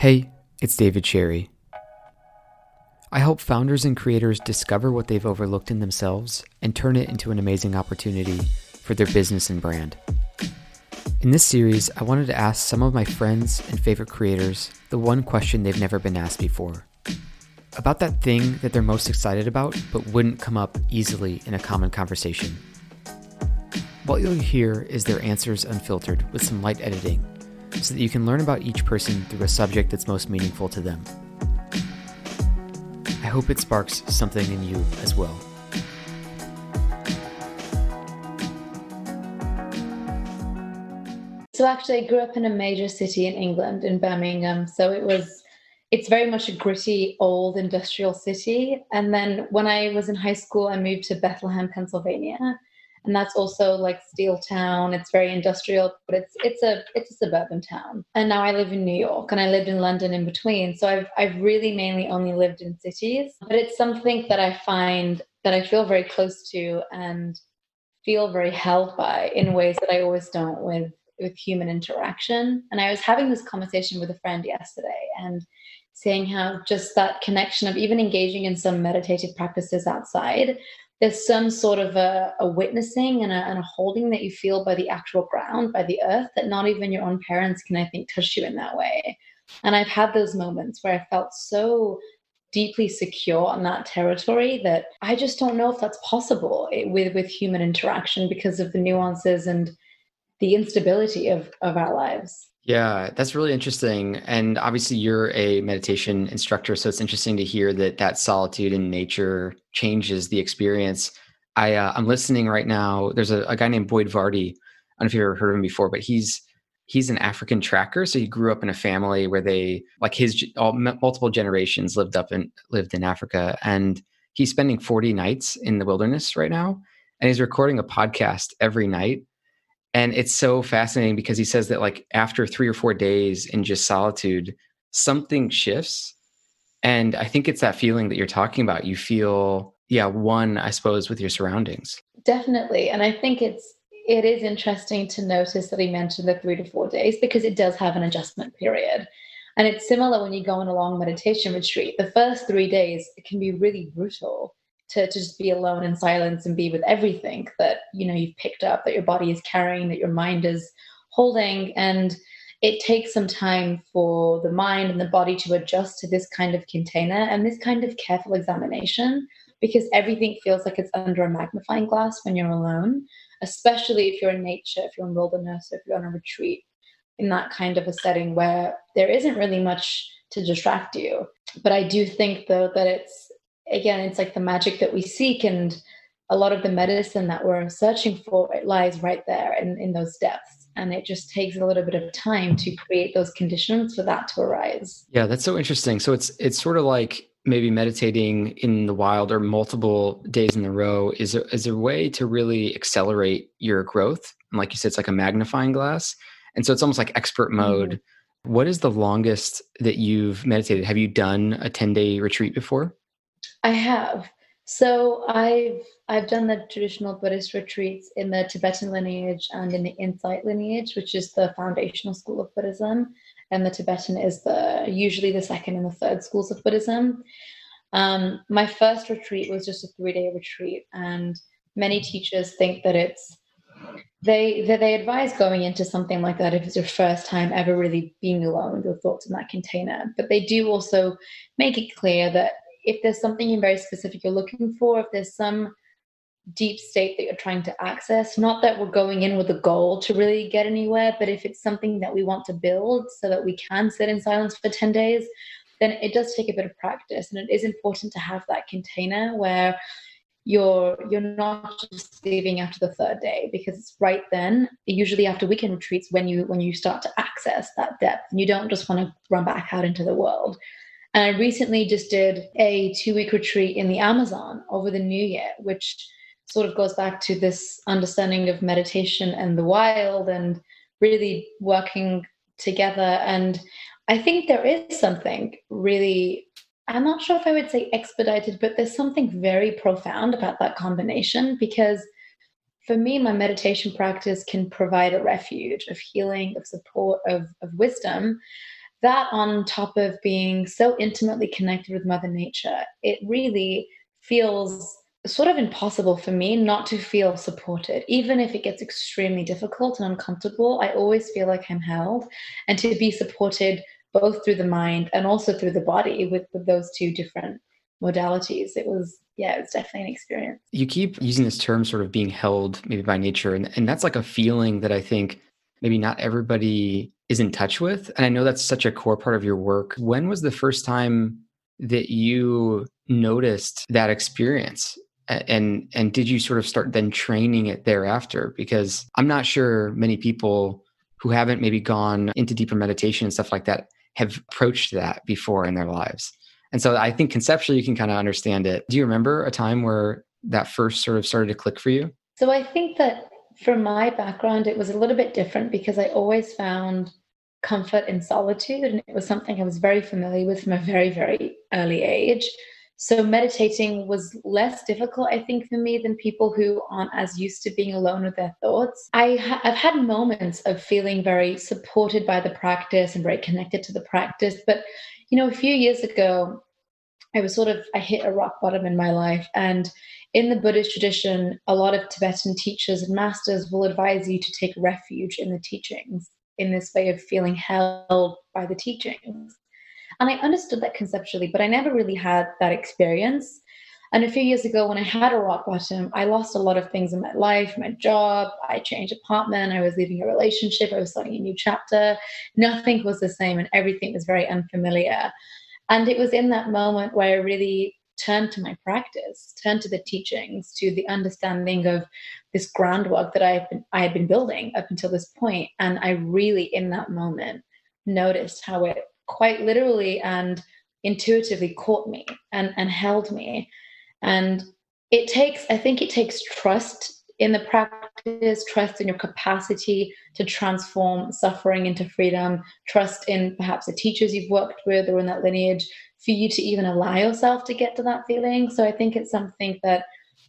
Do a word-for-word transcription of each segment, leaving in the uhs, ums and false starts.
Hey, it's David Sherry. I help founders and creators discover what they've overlooked in themselves and turn it into an amazing opportunity for their business and brand. In this series, I wanted to ask some of my friends and favorite creators the one question they've never been asked before. About that thing that they're most excited about but wouldn't come up easily in a common conversation. What you'll hear is their answers unfiltered with some light editing, so that you can learn about each person through a subject that's most meaningful to them. I hope it sparks something in you as well. So actually, I grew up in a major city in England, in Birmingham. So it was, it's very much a gritty, old industrial city. And then when I was in high school, I moved to Bethlehem, Pennsylvania. And that's also like steel town. It's very industrial, but it's it's a it's a suburban town. And now I live in New York, and I lived in London in between. So I've I've really mainly only lived in cities. But it's something that I find that I feel very close to and feel very held by in ways that I always don't with with human interaction. And I was having this conversation with a friend yesterday and saying how just that connection of even engaging in some meditative practices outside, there's some sort of a, a witnessing and a, and a holding that you feel by the actual ground, by the earth, that not even your own parents can, I think, touch you in that way. And I've had those moments where I felt so deeply secure in that territory that I just don't know if that's possible with, with human interaction because of the nuances and the instability of, of our lives. Yeah, that's really interesting. And obviously you're a meditation instructor, so it's interesting to hear that that solitude in nature changes the experience. I, uh, I'm listening right now. There's a, a guy named Boyd Vardy. I don't know if you've ever heard of him before, but he's he's an African tracker. So he grew up in a family where they, like his all, multiple generations lived up in lived in Africa, and he's spending forty nights in the wilderness right now, and he's recording a podcast every night. And it's so fascinating because he says that like after three or four days in just solitude, something shifts. And I think it's that feeling that you're talking about. You feel, yeah, one, I suppose, with your surroundings. Definitely. And I think it's, it is interesting to notice that he mentioned the three to four days because it does have an adjustment period. And it's similar when you go on a long meditation retreat. The first three days, it can be really brutal. To, to just be alone in silence and be with everything that, you know, you've picked up, that your body is carrying, that your mind is holding. And it takes some time for the mind and the body to adjust to this kind of container and this kind of careful examination, because everything feels like it's under a magnifying glass when you're alone, especially if you're in nature, if you're in wilderness, if you're on a retreat, in that kind of a setting where there isn't really much to distract you. But I do think, though, that it's, again, it's like the magic that we seek, and a lot of the medicine that we're searching for, it lies right there in, in those depths. And it just takes a little bit of time to create those conditions for that to arise. Yeah, that's so interesting. So it's it's sort of like maybe meditating in the wild or multiple days in a row is a, is a way to really accelerate your growth. And like you said, it's like a magnifying glass. And so it's almost like expert mode. Mm-hmm. What is the longest that you've meditated? Have you done a ten-day retreat before? I have. So I've I've done the traditional Buddhist retreats in the Tibetan lineage and in the Insight lineage, which is the foundational school of Buddhism, and the Tibetan is the usually the second and the third schools of Buddhism. Um, my first retreat was just a three-day retreat, and many teachers think that it's they that they advise going into something like that if it's your first time ever really being alone with your thoughts in that container. But they do also make it clear that if there's something very specific you're looking for, if there's some deep state that you're trying to access, not that we're going in with a goal to really get anywhere, but if it's something that we want to build so that we can sit in silence for ten days, then it does take a bit of practice. And it is important to have that container where you're you're not just leaving after the third day, because it's right then, usually after weekend retreats, when you when you start to access that depth and you don't just want to run back out into the world. And I recently just did a two-week retreat in the Amazon over the New Year, which sort of goes back to this understanding of meditation and the wild and really working together. And I think there is something really, I'm not sure if I would say expedited, but there's something very profound about that combination, because for me, my meditation practice can provide a refuge of healing, of support, of, of wisdom. that on top of being so intimately connected with Mother Nature, it really feels sort of impossible for me not to feel supported. Even if it gets extremely difficult and uncomfortable, I always feel like I'm held, and to be supported both through the mind and also through the body with, with those two different modalities. It was, yeah, it was definitely an experience. You keep using this term sort of being held maybe by nature. And, and that's like a feeling that I think maybe not everybody is in touch with. And I know that's such a core part of your work. When was the first time that you noticed that experience? A- And and did you sort of start then training it thereafter? Because I'm not sure many people who haven't maybe gone into deeper meditation and stuff like that have approached that before in their lives. And so I think conceptually you can kind of understand it. Do you remember a time where that first sort of started to click for you? So I think that for my background, it was a little bit different because I always found comfort in solitude, and it was something I was very familiar with from a very, very early age. So meditating was less difficult, I think, for me than people who aren't as used to being alone with their thoughts. I ha- I've had moments of feeling very supported by the practice and very connected to the practice, but you know, a few years ago, I was sort of, I hit a rock bottom in my life. And in the Buddhist tradition, a lot of Tibetan teachers and masters will advise you to take refuge in the teachings in this way of feeling held by the teachings. And I understood that conceptually, but I never really had that experience. And a few years ago, when I had a rock bottom, I lost a lot of things in my life, my job, I changed apartment, I was leaving a relationship, I was starting a new chapter. Nothing was the same, and everything was very unfamiliar. And it was in that moment where I really turned to my practice, turned to the teachings, to the understanding of this groundwork that I had been, I had been building up until this point. And I really, in that moment, noticed how it quite literally and intuitively caught me and, and held me. And it takes, I think it takes trust in the practice, trust in your capacity to transform suffering into freedom, trust in perhaps the teachers you've worked with or in that lineage for you to even allow yourself to get to that feeling. So I think it's something that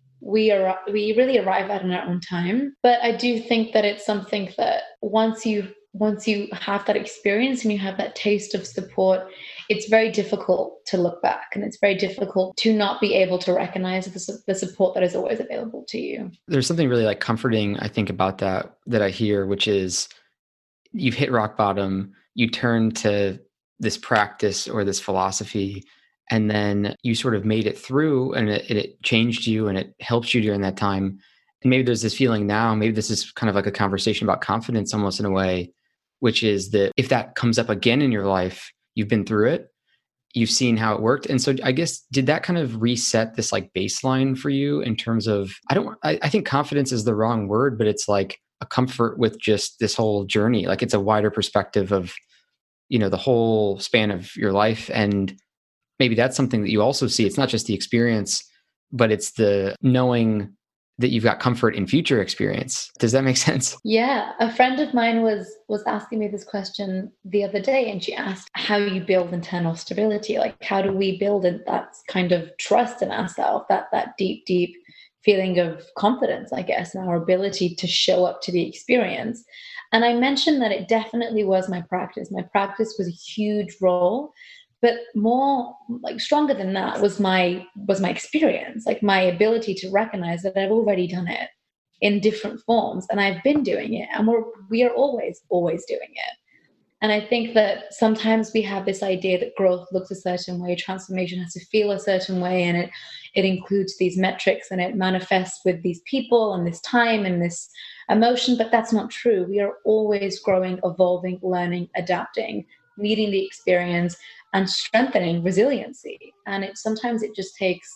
we are we really arrive at in our own time. But I do think that it's something that once you once you have that experience and you have that taste of support, it's very difficult to look back, and it's very difficult to not be able to recognize the, su- the support that is always available to you. There's something really like comforting, I think, about that that I hear, which is you've hit rock bottom, you turn to this practice or this philosophy, and then you sort of made it through and it, it changed you and it helped you during that time. And maybe there's this feeling now, maybe this is kind of like a conversation about confidence almost in a way, which is that if that comes up again in your life, you've been through it, you've seen how it worked. And so I guess, did that kind of reset this like baseline for you in terms of, I don't, I, I think confidence is the wrong word, but it's like a comfort with just this whole journey. Like it's a wider perspective of, you know, the whole span of your life. And maybe that's something that you also see. It's not just the experience, but it's the knowing that you've got comfort in future experience. Does that make sense? Yeah, a friend of mine was was asking me this question the other day, and she asked how you build internal stability. Like, how do we build in that kind of trust in ourselves, that that deep, deep feeling of confidence, I guess, in our ability to show up to the experience. And I mentioned that it definitely was my practice. My practice was a huge role, but more like stronger than that was my was my experience, like my ability to recognize that I've already done it in different forms and I've been doing it, and we're we are always always doing it. And I think that sometimes we have this idea that growth looks a certain way, transformation has to feel a certain way, and it it includes these metrics and it manifests with these people and this time and this emotion, but that's not true. We are always growing, evolving, learning, adapting, meeting the experience and strengthening resiliency. And it sometimes it just takes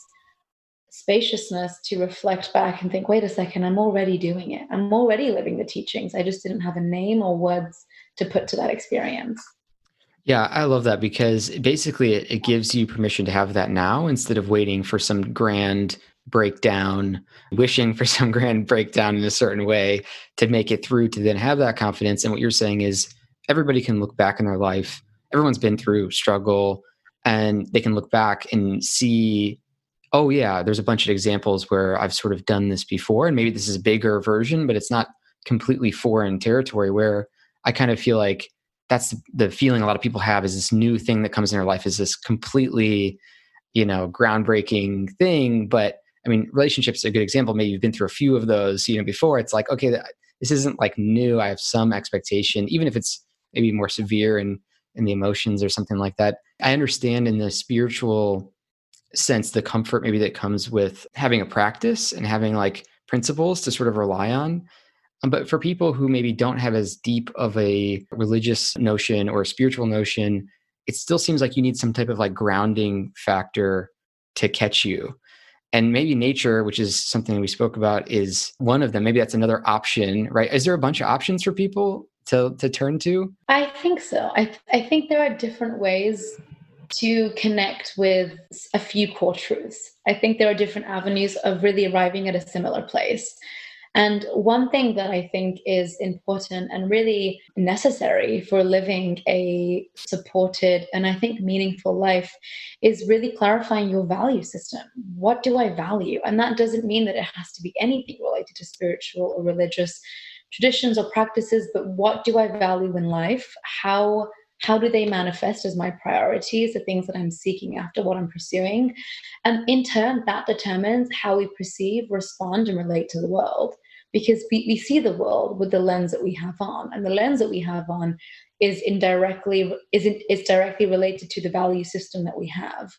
spaciousness to reflect back and think, wait a second, I'm already doing it. I'm already living the teachings. I just didn't have a name or words to put to that experience. Yeah, I love that because basically it, it gives you permission to have that now instead of waiting for some grand breakdown, wishing for some grand breakdown in a certain way to make it through to then have that confidence. And what you're saying is everybody can look back in their life. Everyone's been through struggle and they can look back and see, oh yeah, there's a bunch of examples where I've sort of done this before. And maybe this is a bigger version, but it's not completely foreign territory where I kind of feel like that's the feeling a lot of people have, is this new thing that comes in their life is this completely, you know, groundbreaking thing. But I mean, relationships are a good example. Maybe you've been through a few of those, you know, before. It's like, okay, this isn't like new. I have some expectation, even if it's maybe more severe in, in the emotions or something like that. I understand in the spiritual sense, the comfort maybe that comes with having a practice and having like principles to sort of rely on. Um, But for people who maybe don't have as deep of a religious notion or a spiritual notion, it still seems like you need some type of like grounding factor to catch you. And maybe nature, which is something we spoke about, is one of them. Maybe that's another option, right? Is there a bunch of options for people to to turn to? I think so. I, I think there are different ways to connect with a few core truths. I think there are different avenues of really arriving at a similar place. And one thing that I think is important and really necessary for living a supported and I think meaningful life is really clarifying your value system. What do I value? And that doesn't mean that it has to be anything related to spiritual or religious traditions or practices, but what do I value in life? How how do they manifest as my priorities, the things that I'm seeking after, what I'm pursuing? And in turn, that determines how we perceive, respond, and relate to the world. Because we, we see the world with the lens that we have on. And the lens that we have on is indirectly isn't is directly related to the value system that we have.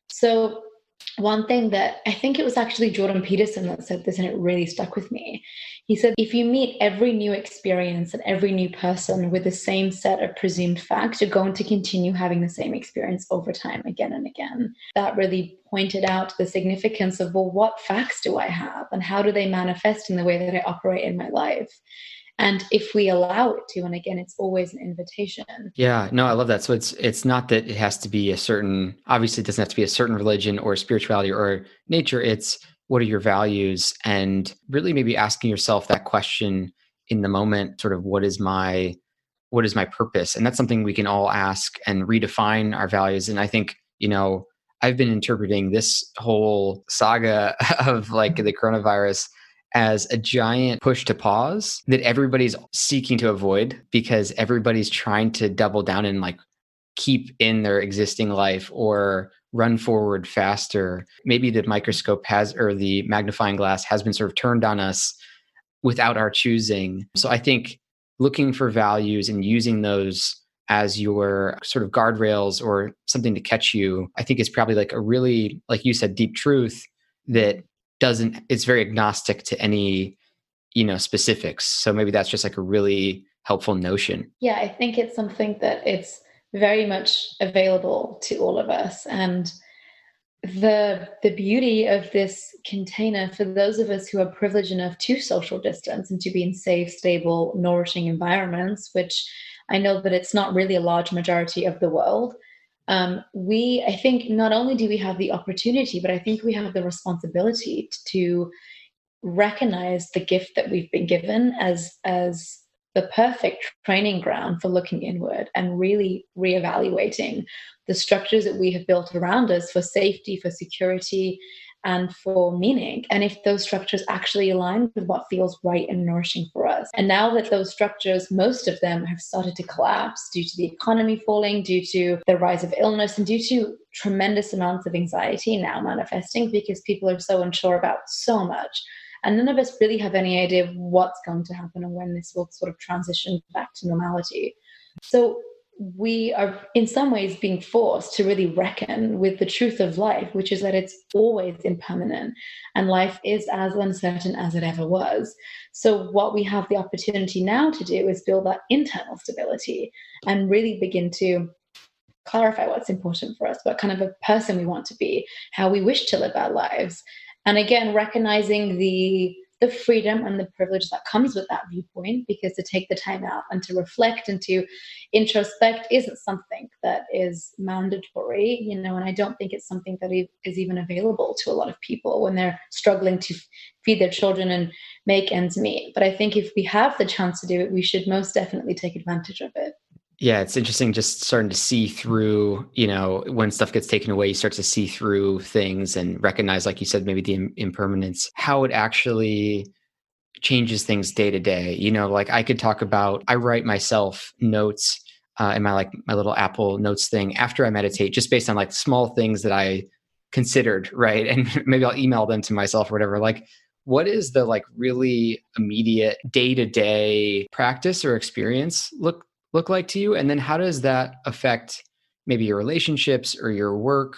So one thing that I think it was actually Jordan Peterson that said this, and it really stuck with me. He said, if you meet every new experience and every new person with the same set of presumed facts, you're going to continue having the same experience over time, again and again. That really pointed out the significance of, well, what facts do I have and how do they manifest in the way that I operate in my life? And if we allow it to, and again, it's always an invitation. Yeah, no, I love that. So it's it's not that it has to be a certain, obviously it doesn't have to be a certain religion or spirituality or nature. It's what are your values, and really maybe asking yourself that question in the moment, sort of what is my what is my purpose? And that's something we can all ask and redefine our values. And I think, you know, I've been interpreting this whole saga of like the coronavirus as a giant push to pause that everybody's seeking to avoid, because everybody's trying to double down and like keep in their existing life or run forward faster. Maybe the microscope has, or the magnifying glass has been sort of turned on us without our choosing. So I think looking for values and using those as your sort of guardrails or something to catch you, I think is probably like a really, like you said, deep truth that doesn't, it's very agnostic to any, you know, specifics. So maybe that's just like a really helpful notion. Yeah, I think it's something that it's very much available to all of us. And the the beauty of this container for those of us who are privileged enough to social distance and to be in safe, stable, nourishing environments, which I know that it's not really a large majority of the world. Um, we, I think, not only do we have the opportunity, but I think we have the responsibility to recognize the gift that we've been given as as the perfect training ground for looking inward and really reevaluating the structures that we have built around us for safety, for security, and for meaning. And if those structures actually align with what feels right and nourishing for us. And now that those structures, most of them have started to collapse due to the economy falling, due to the rise of illness, and due to tremendous amounts of anxiety now manifesting because people are so unsure about so much. And none of us really have any idea what's going to happen and when this will sort of transition back to normality. So we are in some ways being forced to really reckon with the truth of life, which is that it's always impermanent and life is as uncertain as it ever was. So what we have the opportunity now to do is build that internal stability and really begin to clarify what's important for us, what kind of a person we want to be, how we wish to live our lives. And again, recognizing the the freedom and the privilege that comes with that viewpoint, because to take the time out and to reflect and to introspect isn't something that is mandatory, you know, and I don't think it's something that is even available to a lot of people when they're struggling to feed their children and make ends meet. But I think if we have the chance to do it, we should most definitely take advantage of it. Yeah, it's interesting just starting to see through, you know, when stuff gets taken away, you start to see through things and recognize, like you said, maybe the im- impermanence, how it actually changes things day to day. You know, like I could talk about, I write myself notes uh, in my like my little Apple Notes thing after I meditate, just based on like small things that I considered, right? And maybe I'll email them to myself or whatever. Like, what is the like really immediate day to day practice or experience look look like to you? And then how does that affect maybe your relationships or your work?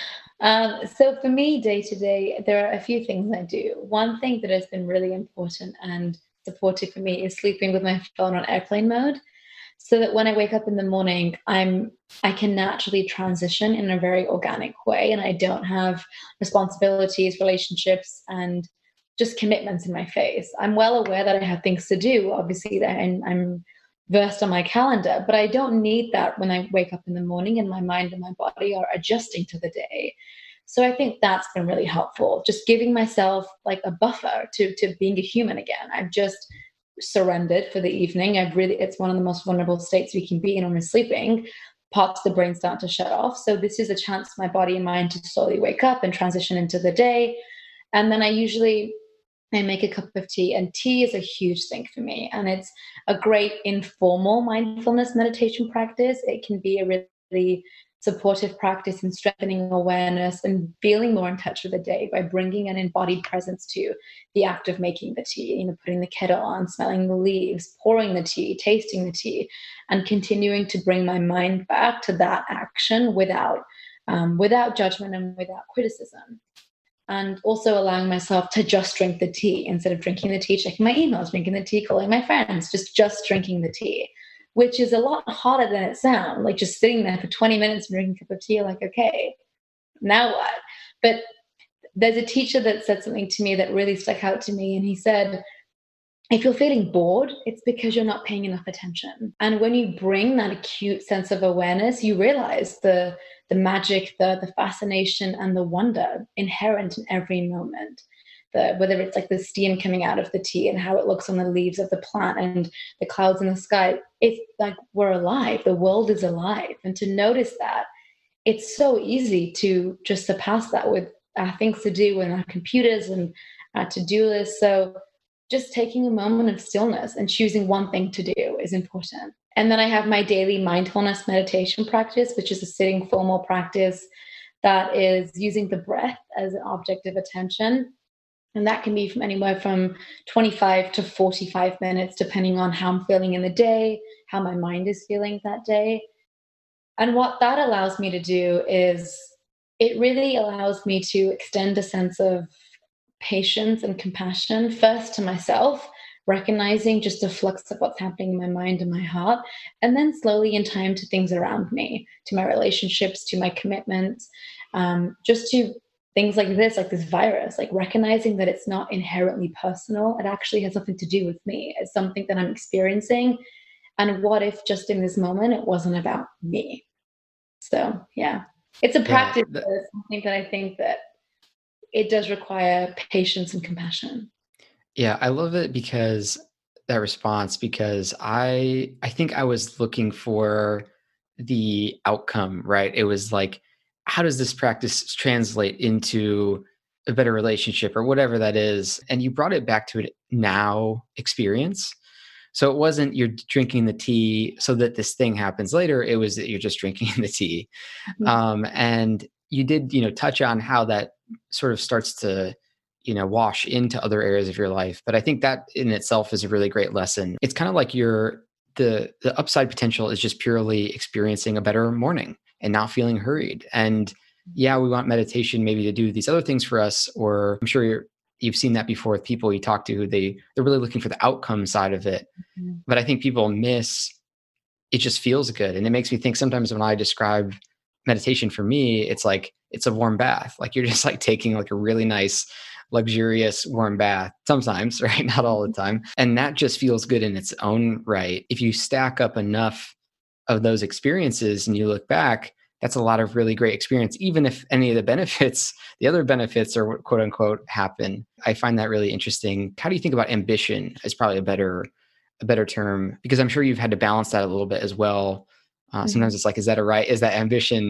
Um, so for me, day to day, there are a few things I do. One thing that has been really important and supportive for me is sleeping with my phone on airplane mode, so that when I wake up in the morning, I'm I can naturally transition in a very organic way, and I don't have responsibilities, relationships, and just commitments in my face. I'm well aware that I have things to do, obviously, that I'm, I'm versed on my calendar, but I don't need that when I wake up in the morning and my mind and my body are adjusting to the day. So I think that's been really helpful. Just giving myself like a buffer to to being a human again. I've just surrendered for the evening. I've really it's one of the most vulnerable states we can be in when we're sleeping. Parts of the brain start to shut off. So this is a chance for my body and mind to slowly wake up and transition into the day. And then I usually I make a cup of tea, and tea is a huge thing for me. And it's a great informal mindfulness meditation practice. It can be a really supportive practice in strengthening awareness and feeling more in touch with the day by bringing an embodied presence to the act of making the tea, you know, putting the kettle on, smelling the leaves, pouring the tea, tasting the tea, and continuing to bring my mind back to that action without, um, without judgment and without criticism. And also allowing myself to just drink the tea instead of drinking the tea, checking my emails, drinking the tea, calling my friends, just just drinking the tea, which is a lot harder than it sounds. Like just sitting there for twenty minutes and drinking a cup of tea, like, okay, now what? But there's a teacher that said something to me that really stuck out to me. And he said, if you're feeling bored, it's because you're not paying enough attention. And when you bring that acute sense of awareness, you realize the the magic, the the fascination, and the wonder inherent in every moment. The, whether it's like the steam coming out of the tea and how it looks on the leaves of the plant and the clouds in the sky, it's like we're alive. The world is alive. And to notice that, it's so easy to just surpass that with our things to do and our computers and our to-do lists. So just taking a moment of stillness and choosing one thing to do is important. And then I have my daily mindfulness meditation practice, which is a sitting formal practice that is using the breath as an object of attention. And that can be from anywhere from twenty-five to forty-five minutes, depending on how I'm feeling in the day, how my mind is feeling that day. And what that allows me to do is it really allows me to extend a sense of patience and compassion, first to myself, recognizing just the flux of what's happening in my mind and my heart, and then slowly in time to things around me, to my relationships, to my commitments, um, just to things like this, like this virus, like recognizing that it's not inherently personal. It actually has something to do with me. It's something that I'm experiencing. And what if just in this moment it wasn't about me? So yeah, it's a Yeah, practice, th- but it's something that I think that it does require patience and compassion. yeah, I love it because that response, because I I think I was looking for the outcome, right? It was like, how does this practice translate into a better relationship or whatever that is? And you brought it back to an now experience. So it wasn't you're drinking the tea so that this thing happens later. It was that you're just drinking the tea. Mhm. Um, and you did, you know, touch on how that sort of starts to, you know, wash into other areas of your life. But I think that in itself is a really great lesson. It's kind of like your the the upside potential is just purely experiencing a better morning and not feeling hurried. And yeah, we want meditation maybe to do these other things for us, or I'm sure you're you've seen that before with people you talk to who they they're really looking for the outcome side of it. Mhm. But I think people miss it just feels good. And it makes me think sometimes when I describe meditation for me, it's like it's a warm bath. Like you're just like taking like a really nice, luxurious warm bath sometimes, right? Not all the time. And that just feels good in its own right. If you stack up enough of those experiences and you look back, that's a lot of really great experience, even if any of the benefits, the other benefits are quote unquote happen. I find that really interesting. How do you think about ambition is probably a better a better term, because I'm sure you've had to balance that a little bit as well. Uh, sometimes Mhm. it's like, is that a right? Is that ambition?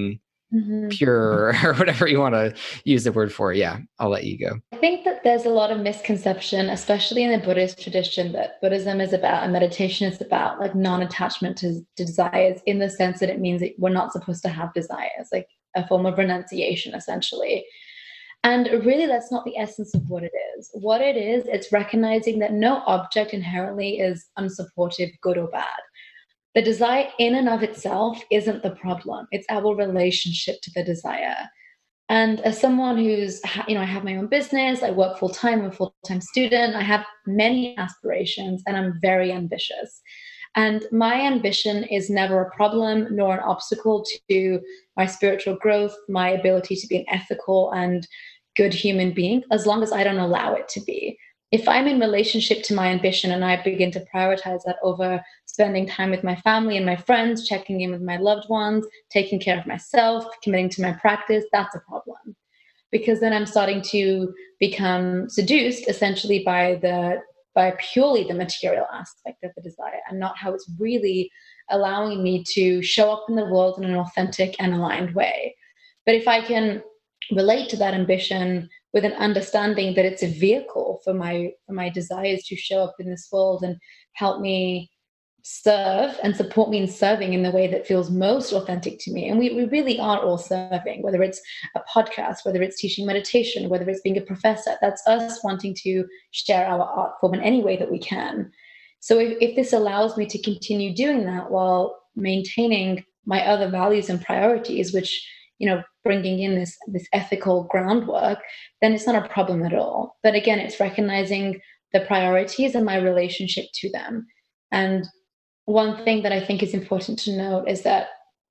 Mhm. pure or whatever you want to use the word for. Yeah, I'll let you go. I think that there's a lot of misconception, especially in the Buddhist tradition, that Buddhism is about and meditation is about like non-attachment to desires, in the sense that it means that we're not supposed to have desires, like a form of renunciation, essentially. And really, that's not the essence of what it is. What it is, it's recognizing that no object inherently is unsupportive, good or bad. The desire in and of itself isn't the problem. It's our relationship to the desire. And as someone who's, you know, I have my own business, I work full time, I'm a full time student, I have many aspirations, and I'm very ambitious. And my ambition is never a problem nor an obstacle to my spiritual growth, my ability to be an ethical and good human being, as long as I don't allow it to be. If I'm in relationship to my ambition and I begin to prioritize that over spending time with my family and my friends, checking in with my loved ones, taking care of myself, committing to my practice, that's a problem. Because then I'm starting to become seduced essentially by the by purely the material aspect of the desire, and not how it's really allowing me to show up in the world in an authentic and aligned way. But if I can relate to that ambition with an understanding that it's a vehicle for my for my desires to show up in this world and help me serve and support me in serving in the way that feels most authentic to me. And we, we really are all serving, whether it's a podcast, whether it's teaching meditation, whether it's being a professor. That's us wanting to share our art form in any way that we can. So if, if this allows me to continue doing that while maintaining my other values and priorities, which, you know, bringing in this this ethical groundwork, then it's not a problem at all. But again, it's recognizing the priorities and my relationship to them. And one thing that I think is important to note is that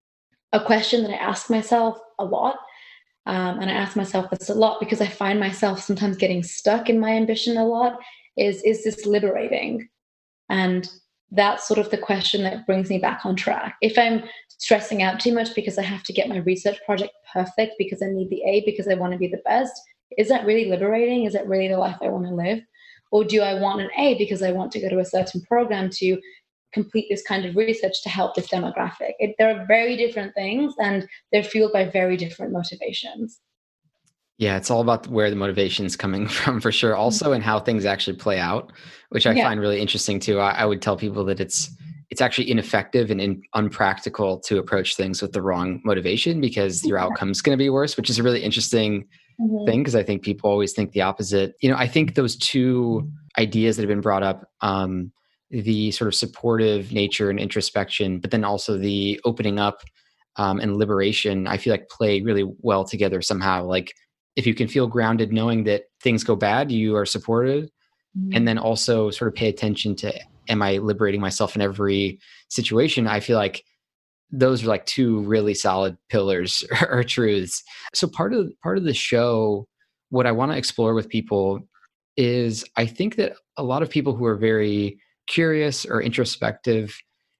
a question that I ask myself a lot, um, and I ask myself this a lot because I find myself sometimes getting stuck in my ambition a lot, is is this liberating? And that's sort of the question that brings me back on track. If I'm stressing out too much because I have to get my research project perfect because I need the A because I want to be the best, is that really liberating? Is that really the life I want to live? Or do I want an A because I want to go to a certain program to complete this kind of research to help this demographic? It, they're very different things, and they're fueled by very different motivations. Yeah, it's all about where the motivation's coming from for sure. Also, and how things actually play out, which I Yeah. find really interesting too. I, I would tell people that it's it's actually ineffective and in, unpractical to approach things with the wrong motivation, because your outcome's going to be worse, which is a really interesting Mhm. thing, because I think people always think the opposite. You know, I think those two ideas that have been brought up, um, the sort of supportive nature and introspection, but then also the opening up um, and liberation, I feel like play really well together somehow. Like if you can feel grounded knowing that things go bad, you are supported, and Mhm. then also sort of pay attention to, am I liberating myself in every situation? I feel like those are like two really solid pillars or truths. So part of part of the show, what I want to explore with people is, I think that a lot of people who are very curious or introspective,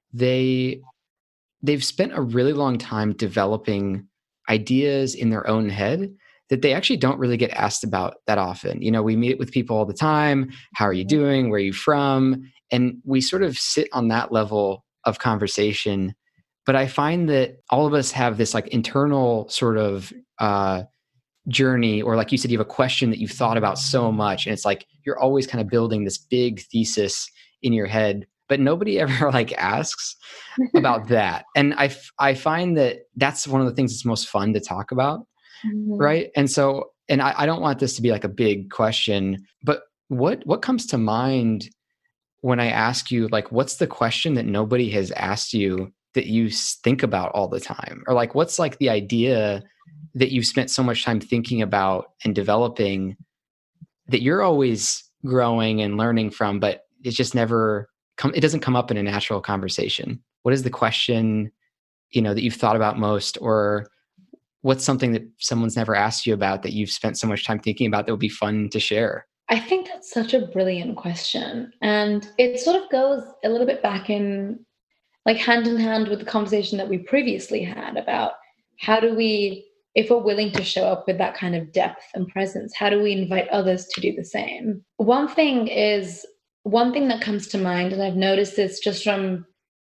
they they've spent a really long time developing ideas in their own head that they actually don't really get asked about that often. You know, we meet with people all the time. How are you doing? Where are you from? And we sort of sit on that level of conversation. But I find that all of us have this like internal sort of uh, journey, or like you said, you have a question that you've thought about so much. And it's like you're always kind of building this big thesis in your head, but nobody ever like asks about that. And I, f- I find that that's one of the things that's most fun to talk about. Mhm. Right. And so, and I, I don't want this to be like a big question, but what, what comes to mind when I ask you, like, what's the question that nobody has asked you that you s- think about all the time? Or like, what's like the idea that you've spent so much time thinking about and developing that you're always growing and learning from, but it's just never come, it doesn't come up in a natural conversation? What is the question, you know, that you've thought about most, or what's something that someone's never asked you about that you've spent so much time thinking about that would be fun to share? I think that's such a brilliant question. And it sort of goes a little bit back in, like, hand in hand with the conversation that we previously had about how do we, if we're willing to show up with that kind of depth and presence, how do we invite others to do the same? One thing is, one thing that comes to mind, and I've noticed this just from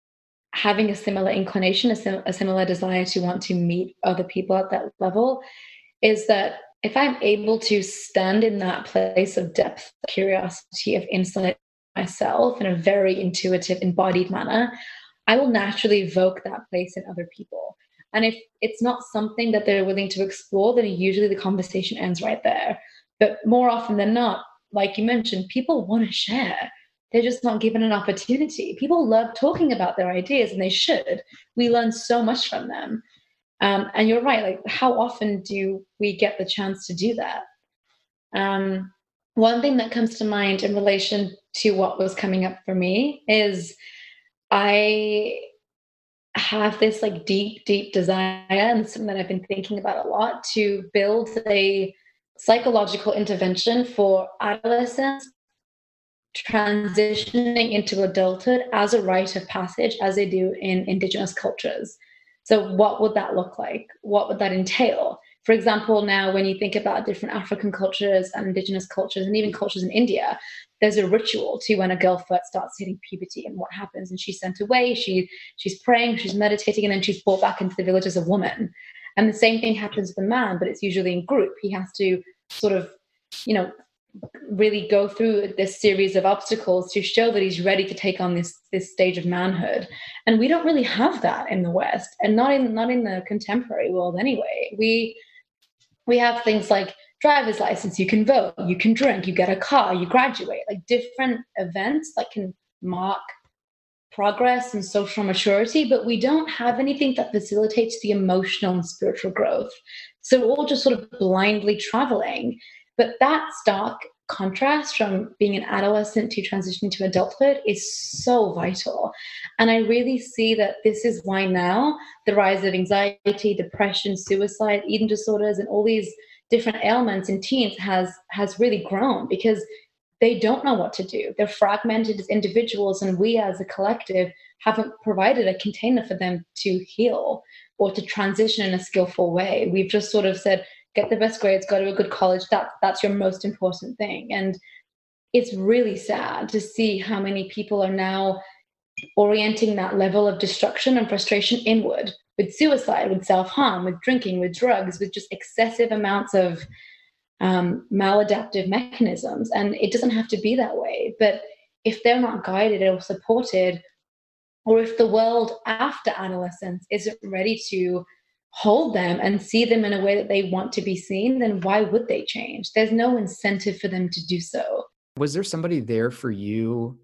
having a similar inclination, a, sim- a similar desire to want to meet other people at that level, is that if I'm able to stand in that place of depth, curiosity, of insight myself in a very intuitive, embodied manner, I will naturally evoke that place in other people. And if it's not something that they're willing to explore, then usually the conversation ends right there. But more often than not, like you mentioned, people want to share. They're just not given an opportunity. People love talking about their ideas, and they should. We learn so much from them. Um, and you're right, like, how often do we get the chance to do that? Um, One thing that comes to mind in relation to what was coming up for me is I have this like deep, deep desire, and something that I've been thinking about a lot, to build a psychological intervention for adolescents transitioning into adulthood as a rite of passage, as they do in indigenous cultures. So, what would that look like? What would that entail? For example, now when you think about different African cultures and indigenous cultures, and even cultures in India, there's a ritual to when a girl first starts hitting puberty and what happens. And she's sent away, she she's praying, she's meditating, and then she's brought back into the village as a woman. And the same thing happens with a man, but it's usually in group. He has to sort of, you know, really go through this series of obstacles to show that he's ready to take on this this stage of manhood. And we don't really have that in the West, and not in not in the contemporary world anyway. We we have things like driver's license, you can vote, you can drink, you get a car, you graduate, like different events that can mark progress and social maturity, but we don't have anything that facilitates the emotional and spiritual growth. So we're all just sort of blindly traveling. But that stark contrast from being an adolescent to transitioning to adulthood is so vital. And I really see that this is why now the rise of anxiety, depression, suicide, eating disorders, and all these different ailments in teens has has really grown, because they don't know what to do. They're fragmented as individuals, and we as a collective haven't provided a container for them to heal or to transition in a skillful way. We've just sort of said, get the best grades, go to a good college. That, that's your most important thing. And it's really sad to see how many people are now orienting that level of destruction and frustration inward, with suicide, with self-harm, with drinking, with drugs, with just excessive amounts of um, maladaptive mechanisms. And it doesn't have to be that way. But if they're not guided or supported, or if the world after adolescence isn't ready to hold them and see them in a way that they want to be seen, then why would they change? There's no incentive for them to do so. Was there somebody there for you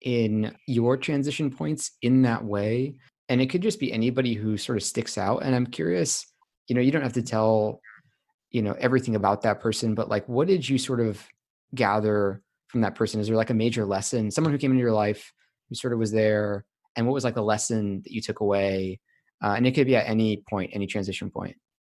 in your transition points in that way? And it could just be anybody who sort of sticks out. And I'm curious, you know, you don't have to tell, you know, everything about that person, but like, what did you sort of gather from that person? Is there like a major lesson, someone who came into your life who sort of was there, and what was like a lesson that you took away? Uh, and it could be at any point, any transition point.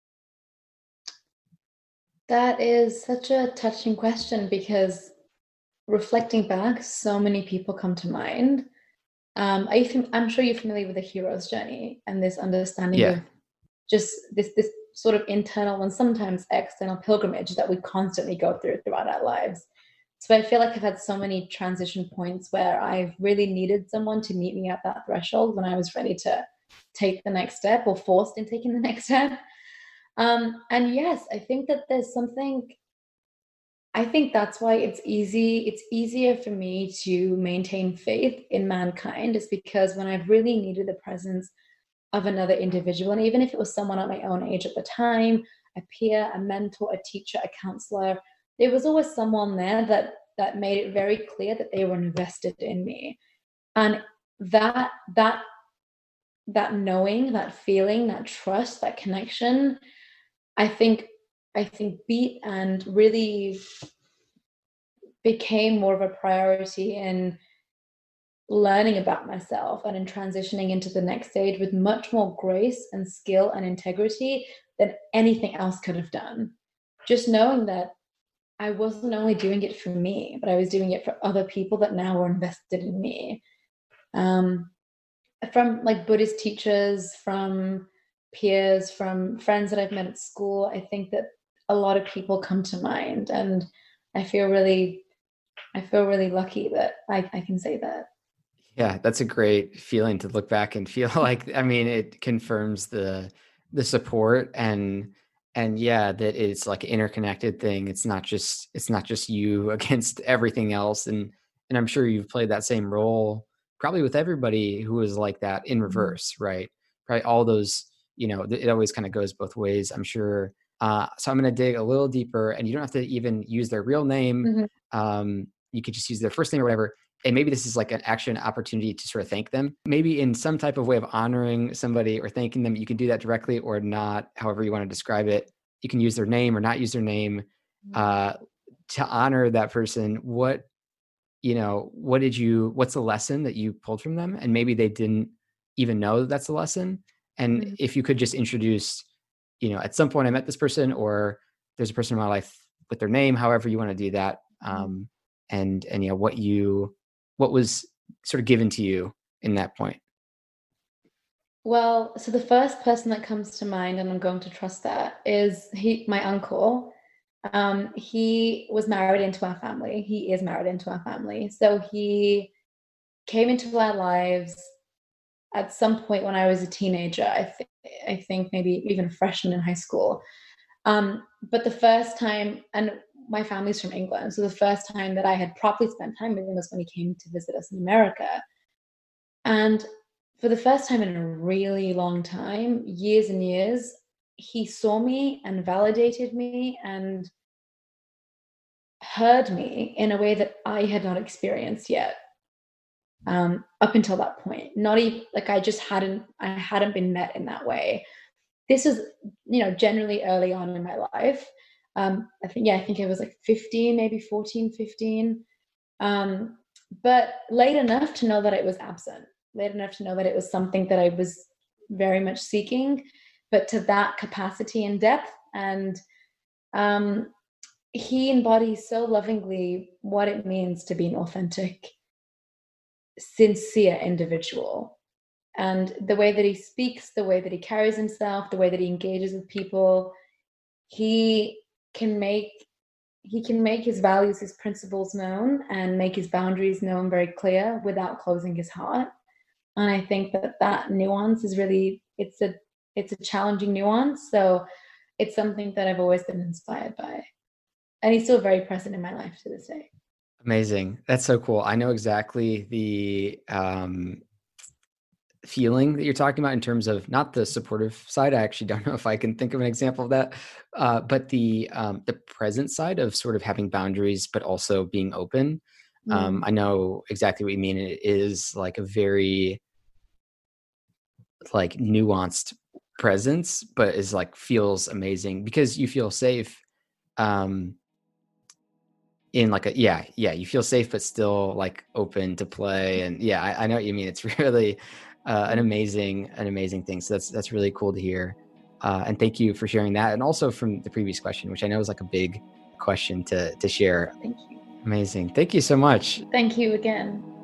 That is such a touching question, because reflecting back, so many people come to mind. Um, are you fam- I'm sure you're familiar with the hero's journey and this understanding Yeah. of just this this sort of internal and sometimes external pilgrimage that we constantly go through throughout our lives. So I feel like I've had so many transition points where I've really needed someone to meet me at that threshold when I was ready to take the next step, or forced in taking the next step. Um, and yes, I think that there's something. I think that's why it's easy. It's easier for me to maintain faith in mankind, is because when I've really needed the presence of another individual, and even if it was someone at my own age at the time, a peer, a mentor, a teacher, a counselor, there was always someone there that that made it very clear that they were invested in me. And that that that knowing, that feeling, that trust, that connection, I think I think beat and really became more of a priority in learning about myself and in transitioning into the next stage with much more grace and skill and integrity than anything else could have done. Just knowing that I wasn't only doing it for me, but I was doing it for other people that now were invested in me. Um, from like Buddhist teachers, from peers, from friends that I've met at school, I think that a lot of people come to mind, and I feel really, I feel really lucky that I, I can say that. Yeah, that's a great feeling to look back and feel like, I mean, it confirms the the support and and yeah, that it's like an interconnected thing. It's not just it's not just you against everything else. And and I'm sure you've played that same role probably with everybody who is like that in Mhm. reverse, right? Right. All those, you know, th- it always kind of goes both ways, I'm sure. Uh, so I'm going to dig a little deeper, and you don't have to even use their real name. Mhm. Um, you could just use their first name or whatever, and maybe this is like an action opportunity to sort of thank them, maybe in some type of way of honoring somebody or thanking them. You can do that directly or not, however you want to describe it. You can use their name or not use their name, Mhm. uh, to honor that person. What, you know, what did you, what's the lesson that you pulled from them? And maybe they didn't even know that that's the lesson. And Mhm. if you could just introduce, you know, at some point I met this person, or there's a person in my life with their name, however you want to do that. Mhm. Um, and, and, you know, what you, what was sort of given to you in that point. Well, so the first person that comes to mind, and I'm going to trust that, is he, my uncle. Um, he was married into our family. He is married into our family. So he came into our lives at some point when I was a teenager. I think I think maybe even a freshman in high school. Um, but the first time, and my family's from England, so the first time that I had properly spent time with him was when he came to visit us in America. And for the first time in a really long time, years and years, he saw me and validated me and heard me in a way that I had not experienced yet. Um, up until that point, not even like I just hadn't, I hadn't been met in that way. This is, you know, generally early on in my life. Um, I think, yeah, I think it was like fifteen, maybe fourteen, fifteen. Um, but late enough to know that it was absent, late enough to know that it was something that I was very much seeking, but to that capacity and depth. And um, he embodies so lovingly what it means to be an authentic, sincere individual. And the way that he speaks, the way that he carries himself, the way that he engages with people, he can make he can make his values, his principles known and make his boundaries known very clear without closing his heart. And I think that that nuance is really, it's a it's a challenging nuance. So it's something that I've always been inspired by, and he's still very present in my life to this day. Amazing. That's so cool. I know exactly the, um, feeling that you're talking about in terms of not the supportive side. I actually don't know if I can think of an example of that, uh, but the um, the present side of sort of having boundaries, but also being open. Um, Mm. I know exactly what you mean. It is like a very like nuanced presence, but is like feels amazing because you feel safe. Um, in like a yeah, yeah, you feel safe but still like open to play, and yeah, I, I know what you mean. It's really uh, an Mm. amazing an amazing thing. So that's that's really cool to hear. Uh, and thank you for sharing that. And also from the previous question, which I know is like a big question to to share. Thank you. Amazing. Thank you so much. Thank you again.